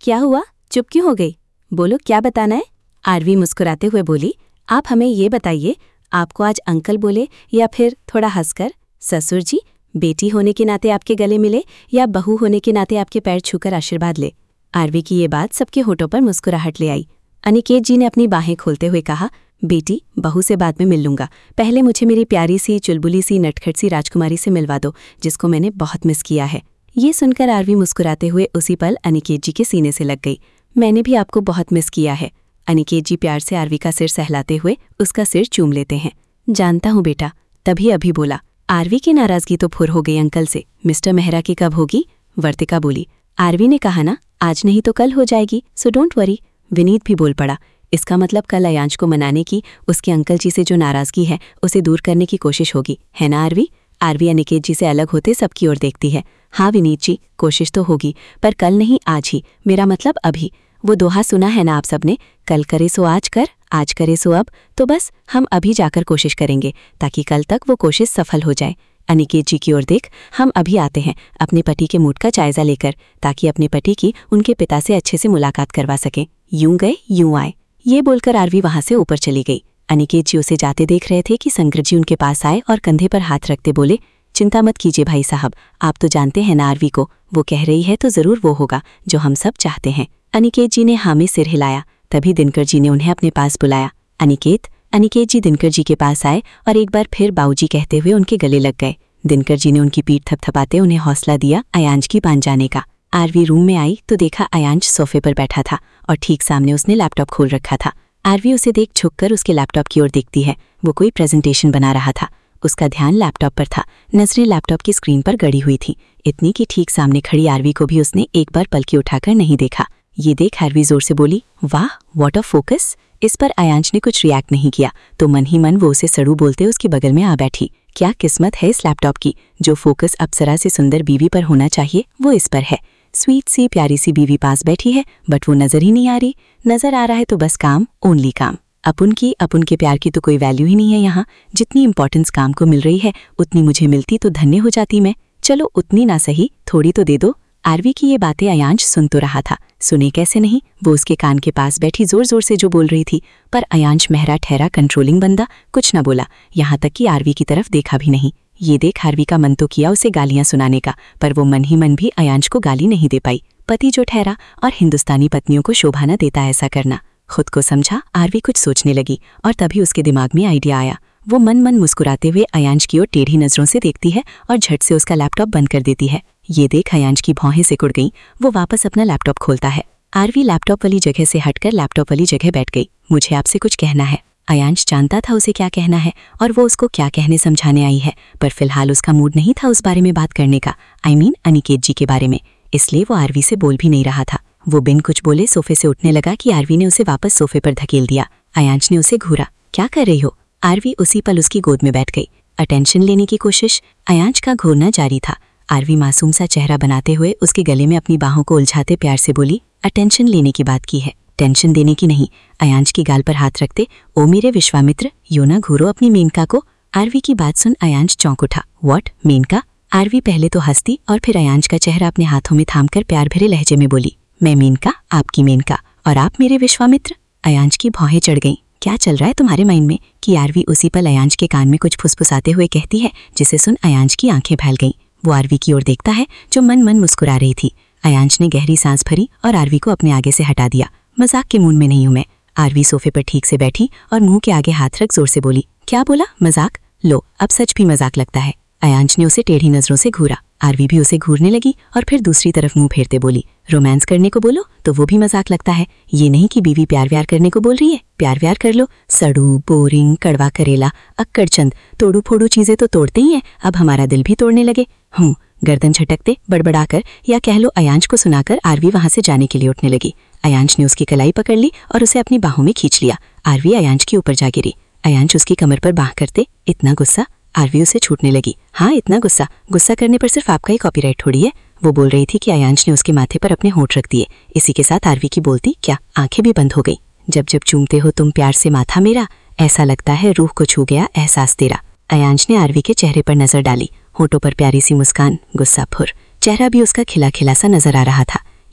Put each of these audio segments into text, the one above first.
क्या हुआ, चुप क्यों हो गई? बोलो, क्या बताना है? आरवी मुस्कुराते हुए बोली, आप हमें ये बताइए, आपको आज अंकल बोले या फिर थोड़ा हंसकर? ससुर जी, बेटी होने के नाते आपके गले मिले या बहू होने के नाते आपके पैर छूकर आशीर्वाद ले? आरवी की ये बात सबके होठों पर मुस्कुराहट ले आई। अनिकेत जी ने अपनी बाहें खोलते हुए कहा, बेटी, बहू से बाद में मिल लूंगा, पहले मुझे मेरी प्यारी सी चुलबुली सी नटखट सी राजकुमारी से मिलवा दो, जिसको मैंने बहुत मिस किया है। ये सुनकर आरवी मुस्कुराते हुए उसी पल अनिकेत जी के सीने से लग गई। मैंने भी आपको बहुत मिस किया है। अनिकेत जी प्यार से आरवी का सिर सहलाते हुए उसका सिर चूम लेते हैं। जानता हूँ बेटा, तभी अभी बोला। आरवी की नाराजगी तो फुर हो गई अंकल से। मिस्टर मेहरा की कब होगी? वर्तिका बोली। आरवी ने कहा ना, आज नहीं तो कल हो जाएगी, सो डोंट वरी। विनीत भी बोल पड़ा। इसका मतलब कल अयांश को मनाने की उसके अंकल जी से जो नाराजगी है उसे दूर करने की कोशिश होगी, है ना आरवी? आरवी अनिकेत जी से अलग होते सबकी ओर देखती है। हाँ विनीत जी, कोशिश तो होगी, पर कल नहीं आज ही, मेरा मतलब अभी। वो दोहा सुना है ना आप सबने, कल करे सो आज कर, आज करे सो अब। तो बस हम अभी जाकर कोशिश करेंगे ताकि कल तक वो कोशिश सफल हो जाए। अनिकेत जी की ओर देख, हम अभी आते हैं अपने पति के मूड का जायजा लेकर, ताकि अपने पति की उनके पिता से अच्छे से मुलाकात करवा सकें। यूं गए यूं आए। ये बोलकर आरवी वहां से ऊपर चली गई। अनिकेत जी उसे जाते देख रहे थे कि शंकर जी उनके पास आए और कंधे पर हाथ रखते बोले, चिंता मत कीजिए भाई साहब, आप तो जानते हैं ना आरवी को, वो कह रही है तो जरूर वो होगा जो हम सब चाहते हैं। अनिकेत जी ने हाँ में सिर हिलाया। तभी दिनकर जी ने उन्हें अपने पास बुलाया। अनिकेत जी दिनकर जी के पास आए और एक बार फिर बाऊजी कहते हुए उनके गले लग गए। दिनकर जी ने उनकी पीठ थपथपाते उन्हें हौसला दिया अयांश की बांध जाने का। आरवी रूम में आई तो देखा अयांश सोफे पर बैठा था और ठीक सामने उसने लैपटॉप खोल रखा था। आरवी उसे देख झुककर उसके लैपटॉप की ओर देखती है। वो कोई प्रेजेंटेशन बना रहा था। उसका ध्यान लैपटॉप पर था, नजरें लैपटॉप की स्क्रीन पर गड़ी हुई थी। इतनी कि ठीक सामने खड़ी आरवी को भी उसने एक बार पलकी उठाकर नहीं देखा। ये देख आरवी जोर से बोली, वाह व्हाट अ फोकस। इस पर अयांश ने कुछ रिएक्ट नहीं किया तो मन ही मन वो उसे सड़ू बोलते उसके बगल में आ बैठी। क्या किस्मत है इस लैपटॉप की, जो फोकस अप्सरा से सुंदर बीवी पर होना चाहिए वो इस पर है। स्वीट सी प्यारी सी बीवी पास बैठी है, बट वो नजर ही नहीं आ रही। नजर आ रहा है तो बस काम, ओनली काम। अपन के प्यार की तो कोई वैल्यू ही नहीं है यहाँ। जितनी इंपॉर्टेंस काम को मिल रही है उतनी मुझे मिलती तो धन्य हो जाती मैं। चलो उतनी ना सही, थोड़ी तो दे दो। आरवी की ये बातें अयांश सुन तो रहा था, सुने कैसे नहीं, वो उसके कान के पास बैठी जोर जोर से जो बोल रही थी। पर अयांश मेहरा ठहरा कंट्रोलिंग बंदा, कुछ न बोला, यहाँ तक कि आरवी की तरफ देखा भी नहीं। ये देख आरवी का मन तो किया उसे गालियां सुनाने का, पर वो मन ही मन भी अयांश को गाली नहीं दे पाई। पति जो ठहरा और हिंदुस्तानी पत्नियों को शोभा न देता ऐसा करना। खुद को समझा आरवी कुछ सोचने लगी और तभी उसके दिमाग में आइडिया आया। वो मन मन मुस्कुराते हुए अयांश की ओर टेढ़ी नजरों से देखती है और झट से उसका लैपटॉप बंद कर देती है। ये देख अयांश की भौहें सिकुड़ गईं। वो वापस अपना लैपटॉप खोलता है। आरवी लैपटॉप वाली जगह से हटकर लैपटॉप वाली जगह बैठ गई। मुझे आपसे कुछ कहना है। अयांश जानता था उसे क्या कहना है और वो उसको क्या कहने समझाने आई है, पर फिलहाल उसका मूड नहीं था उस बारे में बात करने का। अनिकेत जी के बारे में। इसलिए वो आरवी से बोल भी नहीं रहा था। वो बिन कुछ बोले सोफे से उठने लगा कि आरवी ने उसे वापस सोफे पर धकेल दिया। अयांश ने उसे घूरा। क्या कर रही हो? आरवी उसी पल उसकी गोद में बैठ गई। अटेंशन लेने की कोशिश। अयांश का घूरना जारी था। आरवी मासूम सा चेहरा बनाते हुए उसके गले में अपनी बाहों को उलझाते प्यार से बोली, अटेंशन लेने की बात की है, टेंशन देने की नहीं। अयांश की गाल पर हाथ रखते, ओ मेरे विश्वामित्र, यो ना घूरो अपनी मेनका को। आरवी की बात सुन अयांश चौंक उठा। व्हाट, मेनका? आरवी पहले तो हंसती और फिर अयांश का चेहरा अपने हाथों में थामकर प्यार भरे लहजे में बोली, मैं मेनका, आपकी मेनका, और आप मेरे विश्वामित्र। अयांश की भौहें चढ़ गईं। क्या चल रहा है तुम्हारे माइंड में? कि आरवी उसी पल अयांश के कान में कुछ फुसफुसाते हुए कहती है, जिसे सुन अयांश की आंखें फैल गईं। वो आरवी की ओर देखता है जो मन मन मुस्कुरा रही थी। अयांश ने गहरी सांस भरी और आरवी को अपने आगे से हटा दिया। मजाक के मूड में नहीं हूं मैं। आरवी सोफे पर ठीक से बैठी और मुंह के आगे हाथ रख जोर से बोली, क्या बोला? मजाक? लो, अब सच भी मजाक लगता है। अयांश ने उसे टेढ़ी नजरों से घूरा। आरवी भी उसे घूरने लगी और फिर दूसरी तरफ मुंह फेरते बोली, रोमांस करने को बोलो तो वो भी मजाक लगता है। ये नहीं कि बीवी प्यार व्यार करने को बोल रही है। प्यार व्यार कर लो। सड़ू, बोरिंग, कड़वा करेला, अक्कड़चंद, तोड़ू फोड़ू चीजें तो तोड़ते ही हैं, अब हमारा दिल भी तोड़ने लगे। गर्दन झटकते, बड़बड़ाकर या कह लो अयांश को सुनाकर आरवी वहां से जाने के लिए उठने लगी। अयांश ने उसकी कलाई पकड़ ली और उसे अपनी बाहों में खींच लिया। आरवी अयांश के ऊपर जा गिरी। अयांश उसकी कमर पर बाह करते, इतना गुस्सा? आरवी उसे छूटने लगी। हाँ, इतना गुस्सा? गुस्सा करने पर सिर्फ आपका ही कॉपीराइट थोड़ी है। वो बोल रही थी कि अयांश ने उसके माथे पर अपने होंठ रख दिए। इसी के साथ आरवी की बोलती क्या आंखें भी बंद हो गई। जब जब चूमते हो तुम प्यार से माथा मेरा, ऐसा लगता है रूह को छू गया एहसास तेरा। अयांश ने आरवी के चेहरे पर नजर डाली। होठों पर प्यारी सी मुस्कान, गुस्सा फुर। चेहरा भी उसका खिला खिला सा नजर आ रहा था।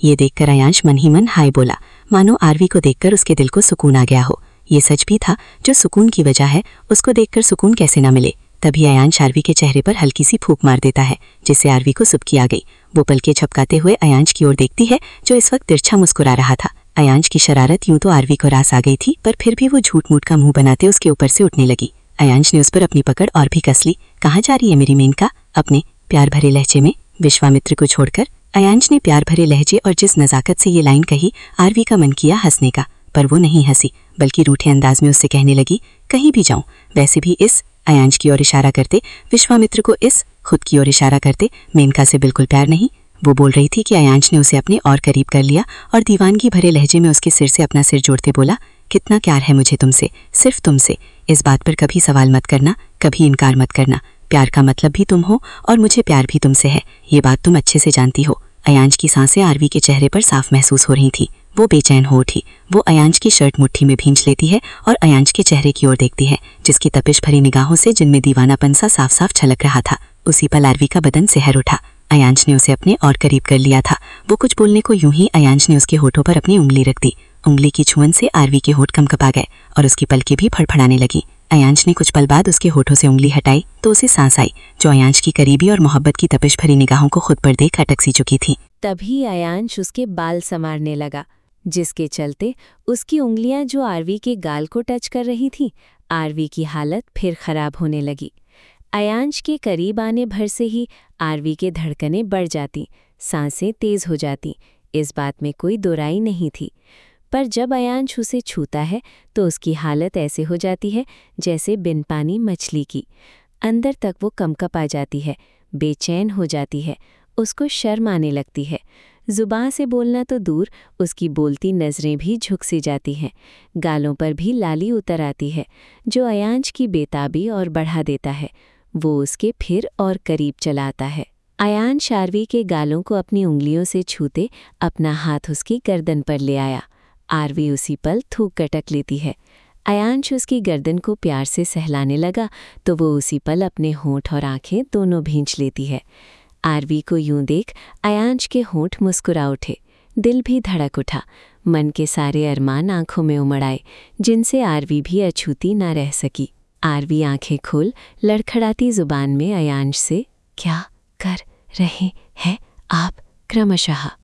ये देखकर अयांश मन ही मन हाय बोला, मानो आरवी को देखकर उसके दिल को सुकून आ गया हो। ये सच भी था, जो सुकून की वजह है उसको देखकर सुकून कैसे ना मिले। तभी अयांश आरवी के चेहरे पर हल्की सी फूंक मार देता है, जिससे आरवी को सुबकी आ गई। वो पलके झपकाते हुए अयांश की ओर देखती है, जो इस वक्त तिरछा मुस्कुरा रहा था। अयांश की शरारत यूं तो आरवी को रास आ गई थी, पर फिर भी वो झूठ मूठ का मुंह बनाते उसके ऊपर से उठने लगी। अयांश ने उस पर अपनी पकड़ और भी कस ली। कहाँ जा रही है मेरी मेनका? अपने प्यार भरे लहजे में विश्वामित्र को छोड़कर अयांश ने प्यार भरे लहजे और जिस नज़ाकत से ये लाइन कही, आरवी का मन किया हंसने का, पर वो नहीं हंसी, बल्कि रूठे अंदाज में उससे कहने लगी, कहीं भी जाऊं, वैसे भी इस अयांश की ओर इशारा करते, विश्वामित्र को इस खुद की ओर इशारा करते, मेनका से बिल्कुल प्यार नहीं। वो बोल रही थी कि अयांश ने उसे अपने और करीब कर लिया और दीवानगी भरे लहजे में उसके सिर से अपना सिर जोड़ते बोला, कितना प्यार है मुझे तुमसे, सिर्फ तुमसे। इस बात पर कभी सवाल मत करना, कभी इनकार मत करना। प्यार का मतलब भी तुम हो और मुझे प्यार भी तुमसे है, ये बात तुम अच्छे से जानती हो। अयांश की सांसें आरवी के चेहरे पर साफ महसूस हो रही थी। वो बेचैन हो उठी। वो अयांश की शर्ट मुट्ठी में भींच लेती है और अयांश के चेहरे की ओर देखती है, जिसकी तपिश भरी निगाहों से जिनमें दीवानापन सा साफ साफ छलक रहा था। उसी पल आरवी का बदन सिहर उठा। अयांश ने उसे अपने और करीब कर लिया था। वो कुछ बोलने को यूं ही अयांश ने उसके होठों पर अपनी उंगली रख दी। उंगली की छुअन से आरवी के होठ कँपकपा गए और उसकी पलकें भी फड़फड़ाने लगी। अयांश ने कुछ पल बाद उसके होठों से उंगली हटाई तो उसे सांस आई, जो अयांश की करीबी और मोहब्बत की तपिश भरी निगाहों को खुद पर देख अटक सी चुकी थी। तभी अयांश उसके बाल संवारने लगा, जिसके चलते उसकी उंगलियां जो आरवी के गाल को टच कर रही थीं, आरवी की हालत फिर खराब होने लगी। अयांश के करीब आने भर से ही आरवी के धड़कनें बढ़ जाती, सांसें तेज हो जाती। इस बात में कोई दोराई नहीं थी। पर जब अयांश उसे छूता है तो उसकी हालत ऐसे हो जाती है जैसे बिन पानी मछली की। अंदर तक वो कंपकपा जाती है, बेचैन हो जाती है, उसको शर्म आने लगती है। जुबान से बोलना तो दूर, उसकी बोलती नज़रें भी झुक सी जाती हैं। गालों पर भी लाली उतर आती है, जो अयांश की बेताबी और बढ़ा देता है। वो उसके फिर और करीब चला आता है। अयांश आरवी के गालों को अपनी उंगलियों से छूते अपना हाथ उसकी गर्दन पर ले आया। आरवी उसी पल थूक कटक लेती है। अयांश उसकी गर्दन को प्यार से सहलाने लगा तो वो उसी पल अपने होंठ और आंखें दोनों भींच लेती है। आरवी को यूं देख अयांश के होंठ मुस्कुरा उठे, दिल भी धड़क उठा। मन के सारे अरमान आंखों में उमड़ आए, जिनसे आरवी भी अछूती ना रह सकी। आरवी आंखें खोल लड़खड़ाती जुबान में अयांश से, क्या कर रहे हैं आप? क्रमशः